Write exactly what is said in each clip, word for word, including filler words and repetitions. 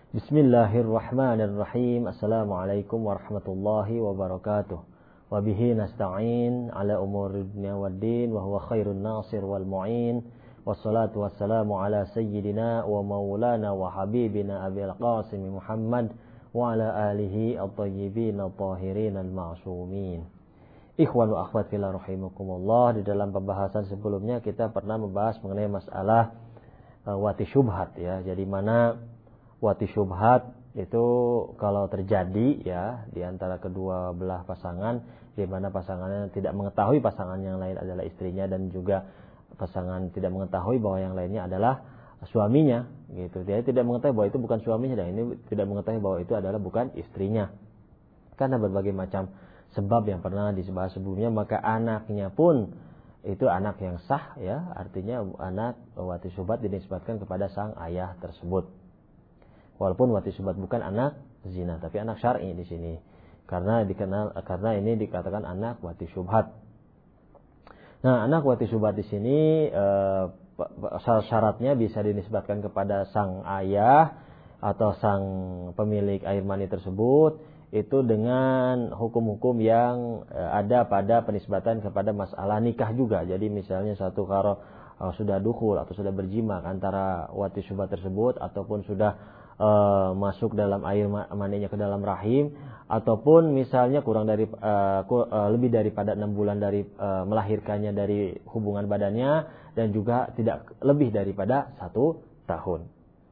Bismillahirrahmanirrahim. Assalamualaikum warahmatullahi wabarakatuh. Wa bihi nasta'in ala umuri dunya waddin wa huwa khairun nasir wal mu'in. Wassalatu wassalamu ala sayyidina wa maulana wa habibina Abil Qasim Muhammad wa ala alihi at-tayyibin at-tahirin al-ma'sumin. Ikhwan wa akhwat fillah rahimakumullah. Di dalam pembahasan sebelumnya kita pernah membahas mengenai masalah uh, wati syubhat ya. Jadi mana wati syubhat itu kalau terjadi ya di antara kedua belah pasangan, di mana pasangannya tidak mengetahui pasangan yang lain adalah istrinya dan juga pasangan tidak mengetahui bahwa yang lainnya adalah suaminya gitu. Dia tidak mengetahui bahwa itu bukan suaminya dan ini tidak mengetahui bahwa itu adalah bukan istrinya. Karena berbagai macam sebab yang pernah disebut sebelumnya, maka anaknya pun itu anak yang sah ya, artinya anak wati syubhat dinisbatkan kepada sang ayah tersebut. Walaupun wati syubhat bukan anak zina, tapi anak syar'i di sini. Karena dikenal karena ini dikatakan anak wati syubhat. Nah, anak wati syubhat di sini e, syaratnya bisa dinisbatkan kepada sang ayah atau sang pemilik air mani tersebut itu dengan hukum-hukum yang e, ada pada penisbatan kepada masalah nikah juga. Jadi misalnya satu kalau e, sudah dukhul atau sudah berjima antara wati syubhat tersebut ataupun sudah Uh, masuk dalam air maninya ke dalam rahim, ataupun misalnya kurang dari uh, uh, lebih daripada enam bulan dari uh, melahirkannya dari hubungan badannya, dan juga tidak lebih daripada satu tahun.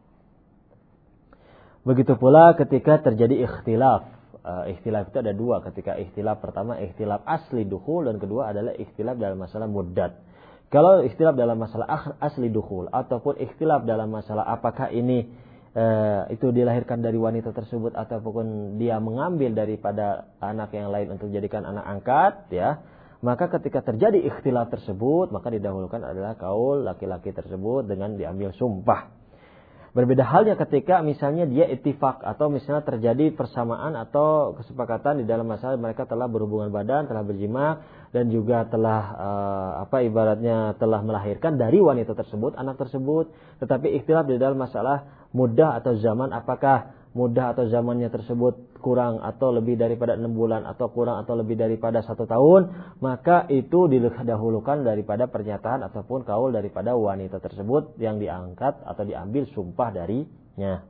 Begitu pula ketika terjadi ikhtilaf. Uh, ikhtilaf itu ada dua. Ketika ikhtilaf pertama ikhtilaf asli dukhul, dan kedua adalah ikhtilaf dalam masalah muddat. Kalau ikhtilaf dalam masalah asli dukhul ataupun ikhtilaf dalam masalah apakah ini Uh, itu dilahirkan dari wanita tersebut ataupun dia mengambil daripada anak yang lain untuk dijadikan anak angkat ya, maka ketika terjadi ikhtilaf tersebut maka didahulukan adalah kaul laki-laki tersebut dengan diambil sumpah. Berbeda halnya ketika misalnya dia ittifaq atau misalnya terjadi persamaan atau kesepakatan di dalam masalah mereka telah berhubungan badan, telah berjima dan juga telah uh, apa ibaratnya telah melahirkan dari wanita tersebut, anak tersebut, tetapi ikhtilaf di dalam masalah mudah atau zaman, apakah mudah atau zamannya tersebut kurang atau lebih daripada enam bulan atau kurang atau lebih daripada satu tahun, maka itu didahulukan daripada pernyataan ataupun kaul daripada wanita tersebut yang diangkat atau diambil sumpah darinya.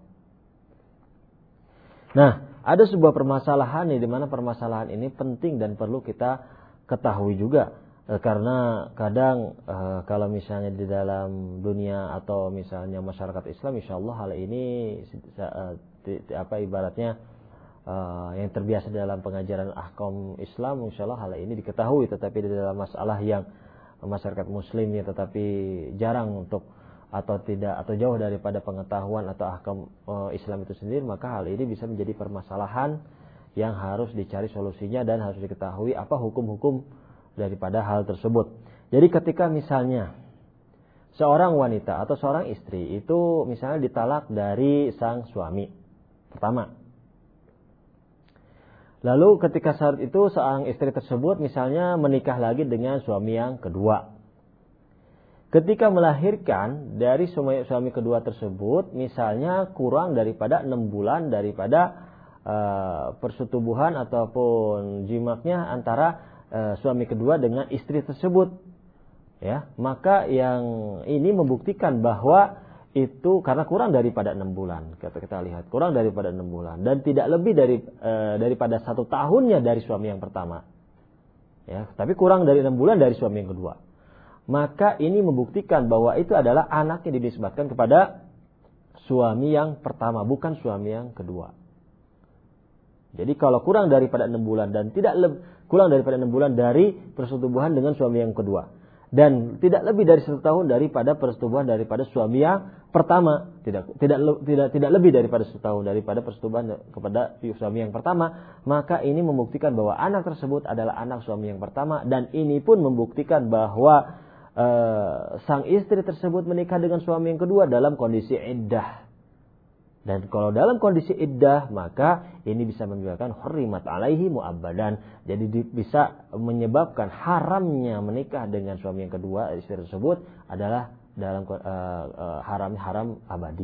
Nah, ada sebuah permasalahan nih, di mana permasalahan ini penting dan perlu kita ketahui juga. Karena kadang uh, kalau misalnya di dalam dunia atau misalnya masyarakat Islam, insya Allah hal ini uh, di, di, apa ibaratnya uh, yang terbiasa dalam pengajaran ahkam Islam, insya Allah hal ini diketahui. Tetapi di dalam masalah yang masyarakat Muslimnya tetapi jarang untuk atau tidak atau jauh daripada pengetahuan atau ahkam uh, Islam itu sendiri, maka hal ini bisa menjadi permasalahan yang harus dicari solusinya dan harus diketahui apa hukum-hukum daripada hal tersebut. Jadi ketika misalnya seorang wanita atau seorang istri itu misalnya ditalak dari sang suami pertama. Lalu ketika saat itu seorang istri tersebut misalnya menikah lagi dengan suami yang kedua. Ketika melahirkan dari suami, suami kedua tersebut misalnya kurang daripada enam bulan daripada uh, persetubuhan ataupun jimaknya antara Uh, suami kedua dengan istri tersebut ya, maka yang ini membuktikan bahwa itu karena kurang daripada enam bulan, kita kita lihat kurang daripada enam bulan dan tidak lebih dari uh, daripada satu tahunnya dari suami yang pertama ya, tapi kurang dari enam bulan dari suami yang kedua, maka ini membuktikan bahwa itu adalah anak yang dinisbatkan kepada suami yang pertama, bukan suami yang kedua. Jadi kalau kurang daripada enam bulan dan tidak lebih kurang daripada enam bulan dari persetubuhan dengan suami yang kedua dan tidak lebih dari satu tahun daripada persetubuhan daripada suami yang pertama, tidak tidak tidak tidak lebih daripada satu tahun daripada persetubuhan kepada suami yang pertama, maka ini membuktikan bahwa anak tersebut adalah anak suami yang pertama, dan ini pun membuktikan bahwa uh, sang istri tersebut menikah dengan suami yang kedua dalam kondisi iddah. Dan kalau dalam kondisi iddah, maka ini bisa menyebabkan hurrimat alaihi mu'abbadan. Jadi bisa menyebabkan haramnya menikah dengan suami yang kedua, istri tersebut adalah dalam uh, uh, haram haram abadi.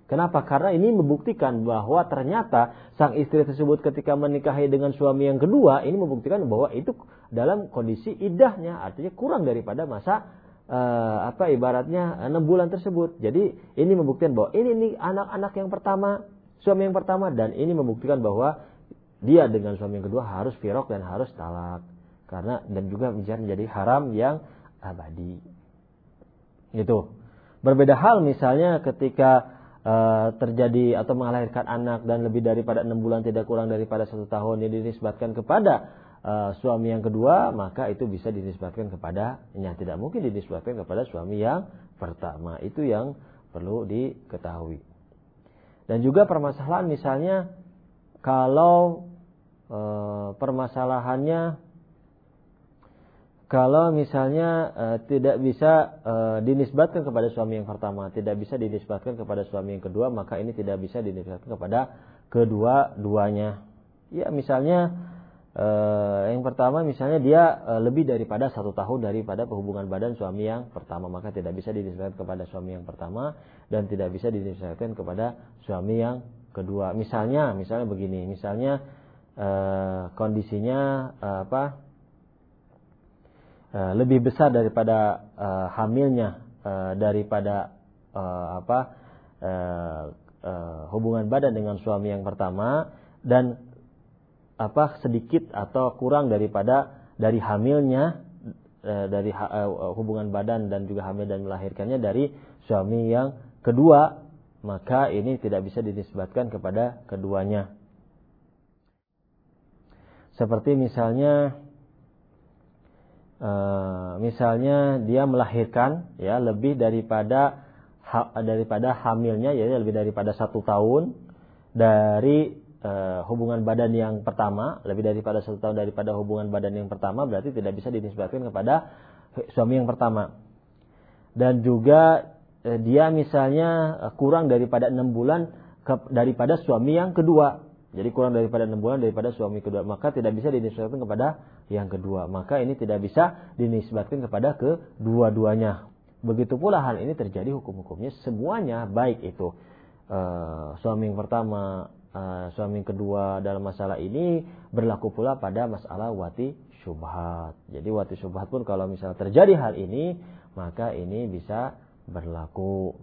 Kenapa? Karena ini membuktikan bahwa ternyata sang istri tersebut ketika menikahi dengan suami yang kedua, ini membuktikan bahwa itu dalam kondisi iddahnya, artinya kurang daripada masa uh, apa ibaratnya enam bulan tersebut. Jadi ini membuktikan bahwa ini nih anak-anak yang pertama, suami yang pertama, dan ini membuktikan bahwa dia dengan suami yang kedua harus firaq dan harus talak. Karena dan juga menjadi haram yang abadi. Gitu. Berbeda hal misalnya ketika Uh, terjadi atau melahirkan anak dan lebih daripada enam bulan tidak kurang daripada satu tahun yang dinisbatkan kepada uh, suami yang kedua, maka itu bisa dinisbatkan kepada yang tidak mungkin dinisbatkan kepada suami yang pertama. Itu yang perlu diketahui. Dan juga permasalahan misalnya kalau uh, permasalahannya kalau misalnya uh, tidak bisa uh, dinisbatkan kepada suami yang pertama, tidak bisa dinisbatkan kepada suami yang kedua, maka ini tidak bisa dinisbatkan kepada kedua-duanya. Ya, misalnya uh, yang pertama misalnya dia uh, lebih daripada satu tahun daripada hubungan badan suami yang pertama, maka tidak bisa dinisbatkan kepada suami yang pertama dan tidak bisa dinisbatkan kepada suami yang kedua. Misalnya, misalnya begini, misalnya uh, kondisinya uh, apa? Uh, lebih besar daripada uh, hamilnya uh, daripada uh, apa uh, uh, hubungan badan dengan suami yang pertama, dan apa sedikit atau kurang daripada dari hamilnya uh, dari uh, hubungan badan dan juga hamil dan melahirkannya dari suami yang kedua, maka ini tidak bisa dinisbatkan kepada keduanya. Seperti misalnya Uh, misalnya dia melahirkan ya lebih daripada ha, daripada hamilnya, ya lebih daripada satu tahun dari uh, hubungan badan yang pertama, lebih daripada satu tahun daripada hubungan badan yang pertama, berarti tidak bisa dinisbatkan kepada suami yang pertama. Dan juga uh, dia misalnya uh, kurang daripada enam bulan ke, daripada suami yang kedua. Jadi kurang daripada enam bulan daripada suami kedua, maka tidak bisa dinisbatkan kepada yang kedua. Maka ini tidak bisa dinisbatkan kepada kedua-duanya. Begitu pula hal ini terjadi hukum-hukumnya semuanya, baik itu uh, suami yang pertama, uh, suami yang kedua dalam masalah ini berlaku pula pada masalah wati syubhat. Jadi wati syubhat pun kalau misalnya terjadi hal ini, maka ini bisa berlaku.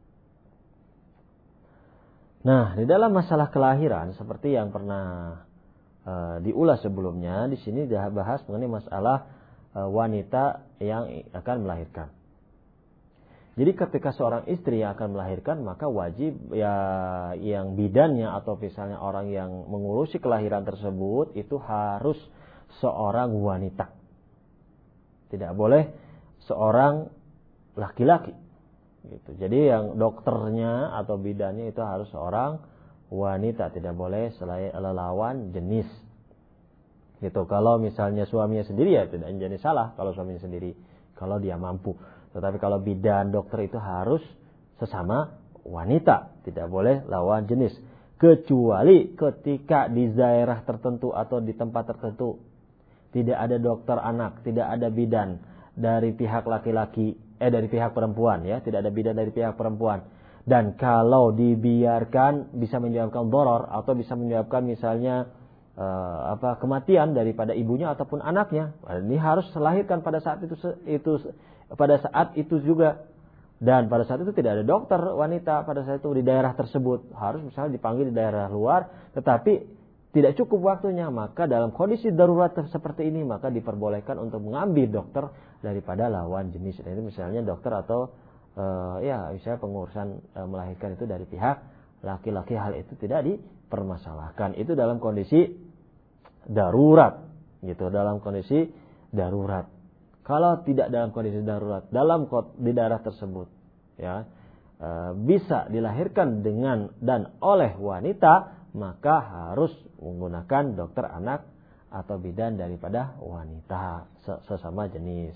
Nah, di dalam masalah kelahiran seperti yang pernah uh, diulas sebelumnya, di sini dibahas mengenai masalah uh, wanita yang akan melahirkan. Jadi ketika seorang istri yang akan melahirkan, maka wajib ya yang bidannya atau misalnya orang yang mengurusi kelahiran tersebut itu harus seorang wanita. Tidak boleh seorang laki-laki. Gitu. Jadi yang dokternya atau bidannya itu harus seorang wanita, tidak boleh selain lawan jenis. Gitu. Kalau misalnya suaminya sendiri ya tidak jadi salah kalau suaminya sendiri, kalau dia mampu. Tetapi kalau bidan dokter itu harus sesama wanita, tidak boleh lawan jenis. Kecuali ketika di daerah tertentu atau di tempat tertentu tidak ada dokter anak, tidak ada bidan dari pihak laki-laki, eh dari pihak perempuan ya, tidak ada bidan dari pihak perempuan. Dan kalau dibiarkan bisa menyebabkan doror atau bisa menyebabkan misalnya uh, apa kematian daripada ibunya ataupun anaknya, ini harus dilahirkan pada saat itu itu pada saat itu juga. Dan pada saat itu tidak ada dokter wanita pada saat itu di daerah tersebut, harus misalnya dipanggil di daerah luar, tetapi tidak cukup waktunya, maka dalam kondisi darurat seperti ini maka diperbolehkan untuk mengambil dokter daripada lawan jenis. Itu misalnya dokter atau uh, ya misalnya pengurusan uh, melahirkan itu dari pihak laki-laki, hal itu tidak dipermasalahkan. Itu dalam kondisi darurat, gitu. Dalam kondisi darurat. Kalau tidak dalam kondisi darurat, dalam di daerah tersebut, ya uh, bisa dilahirkan dengan dan oleh wanita, maka harus menggunakan dokter anak atau bidan daripada wanita sesama jenis.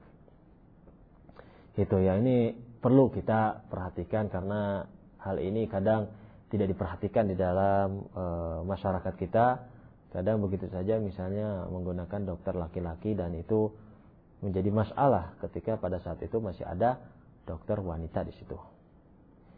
Itu ya, ini perlu kita perhatikan karena hal ini kadang tidak diperhatikan di dalam e, masyarakat kita. Kadang begitu saja misalnya menggunakan dokter laki-laki dan itu menjadi masalah ketika pada saat itu masih ada dokter wanita di situ.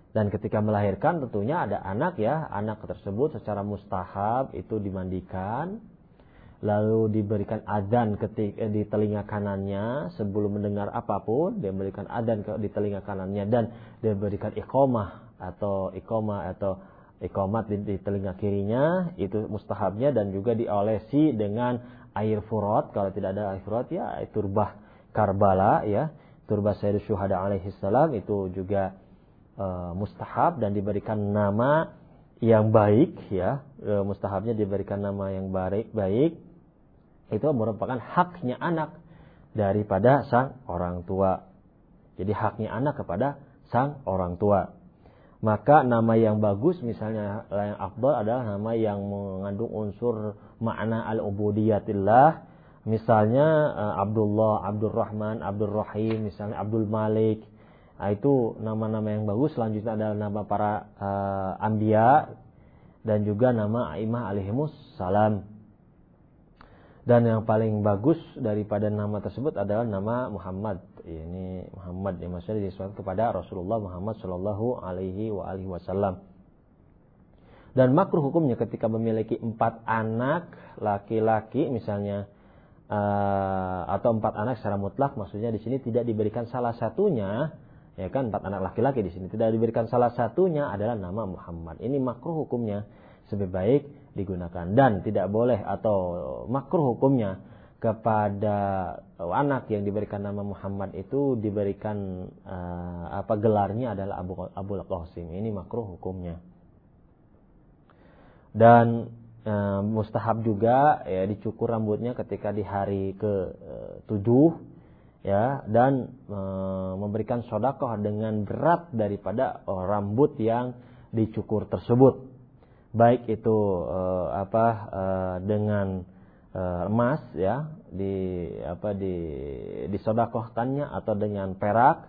Dan ketika melahirkan tentunya ada anak ya, anak tersebut secara mustahab itu dimandikan, lalu diberikan adzan ketika di telinga kanannya sebelum mendengar apapun, dia memberikan adzan di telinga kanannya dan dia berikan iqamah atau iqamah atau iqamat di, di telinga kirinya, itu mustahabnya, dan juga diolesi dengan air furat. Kalau tidak ada air furat ya turbah Karbala ya, turbah Sayyidus Syuhada alaihi salam, itu juga Uh, mustahab dan diberikan nama yang baik ya, uh, mustahabnya diberikan nama yang baik baik itu merupakan haknya anak daripada sang orang tua. Jadi haknya anak kepada sang orang tua. Maka nama yang bagus misalnya yang afdal adalah nama yang mengandung unsur makna al-ubudiyatillah, misalnya uh, Abdullah, Abdurrahman, Abdurrahim, misalnya Abdul Malik. Nah, itu nama-nama yang bagus. Selanjutnya adalah nama para uh, anbiya dan juga nama a'immah alaihimus salam. Dan yang paling bagus daripada nama tersebut adalah nama Muhammad. Ini Muhammad yang maksudnya disebut kepada Rasulullah Muhammad sallallahu alaihi wa alihi wasallam. Dan makruh hukumnya ketika memiliki empat anak laki-laki misalnya, uh, atau empat anak secara mutlak, maksudnya di sini tidak diberikan salah satunya. Ya kan, empat anak laki-laki di sini tidak diberikan salah satunya adalah nama Muhammad. Ini makruh hukumnya, lebih baik digunakan. Dan tidak boleh atau makruh hukumnya kepada anak yang diberikan nama Muhammad itu diberikan uh, apa gelarnya adalah Abu Abul Qasim. Ini makruh hukumnya. Dan uh, mustahab juga ya dicukur rambutnya ketika di hari ke tujuh. Ya, dan e, memberikan sedekah dengan berat daripada oh, rambut yang dicukur tersebut, baik itu e, apa e, dengan e, emas ya di apa di disedekahkannya atau dengan perak.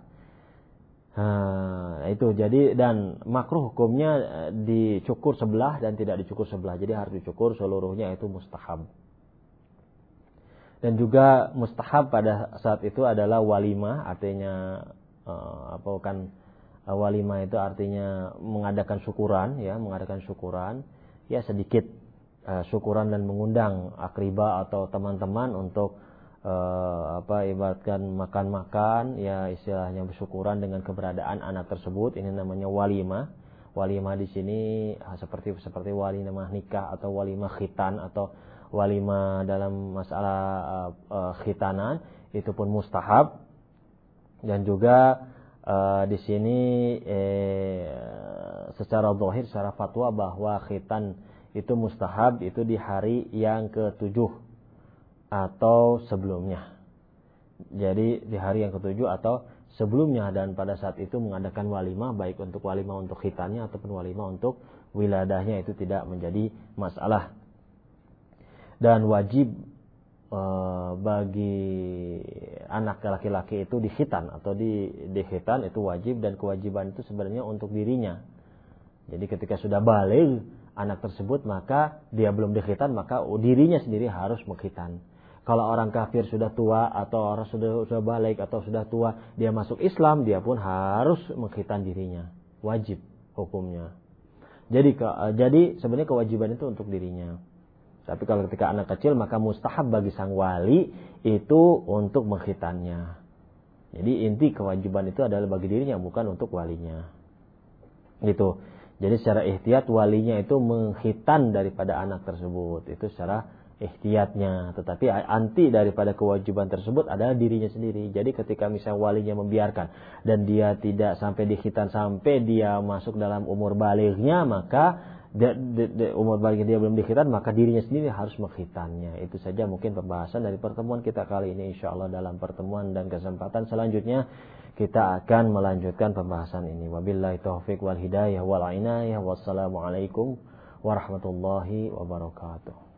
Nah, itu jadi, dan makruh hukumnya dicukur sebelah dan tidak dicukur sebelah, jadi harus dicukur seluruhnya, itu mustahab. Dan juga mustahab pada saat itu adalah walimah, artinya uh, apa kan uh, walimah itu artinya mengadakan syukuran ya, mengadakan syukuran ya sedikit uh, syukuran dan mengundang akribah atau teman-teman untuk uh, apa ibaratkan makan-makan ya, istilahnya bersyukuran dengan keberadaan anak tersebut. Ini namanya walimah. Walimah di sini uh, seperti seperti walimah nikah atau walimah khitan atau walimah dalam masalah uh, uh, khitanan, itu pun mustahab. Dan juga uh, di sini eh, secara zahir, secara fatwa bahwa khitan itu mustahab itu di hari yang ketujuh atau sebelumnya. Jadi di hari yang ketujuh atau sebelumnya, dan pada saat itu mengadakan walimah, baik untuk walimah untuk khitannya ataupun walimah untuk wiladahnya, itu tidak menjadi masalah. Dan wajib e, bagi anak laki-laki itu dikhitan atau di dikhitan itu wajib, dan kewajiban itu sebenarnya untuk dirinya. Jadi ketika sudah balik anak tersebut, maka dia belum dikhitan, maka dirinya sendiri harus mengkhitan. Kalau orang kafir sudah tua atau orang sudah sudah balik atau sudah tua, dia masuk Islam, dia pun harus mengkhitan dirinya. Wajib hukumnya. Jadi ke, jadi sebenarnya kewajiban itu untuk dirinya. Tapi kalau ketika anak kecil, maka mustahab bagi sang wali itu untuk mengkhitannya. Jadi inti kewajiban itu adalah bagi dirinya, bukan untuk walinya. Gitu. Jadi secara ihtiyat walinya itu mengkhitan daripada anak tersebut. Itu secara ihtiyatnya. Tetapi anti daripada kewajiban tersebut adalah dirinya sendiri. Jadi ketika misalnya walinya membiarkan dan dia tidak sampai dikhitan sampai dia masuk dalam umur balighnya, maka De, de, de, umur bagi dia belum dikhitan, maka dirinya sendiri harus mengkhitannya. Itu saja mungkin pembahasan dari pertemuan kita kali ini. Insyaallah dalam pertemuan dan kesempatan selanjutnya kita akan melanjutkan pembahasan ini. Wabillahi taufiq wal hidayah wal inayah. Wassalamualaikum warahmatullahi wabarakatuh.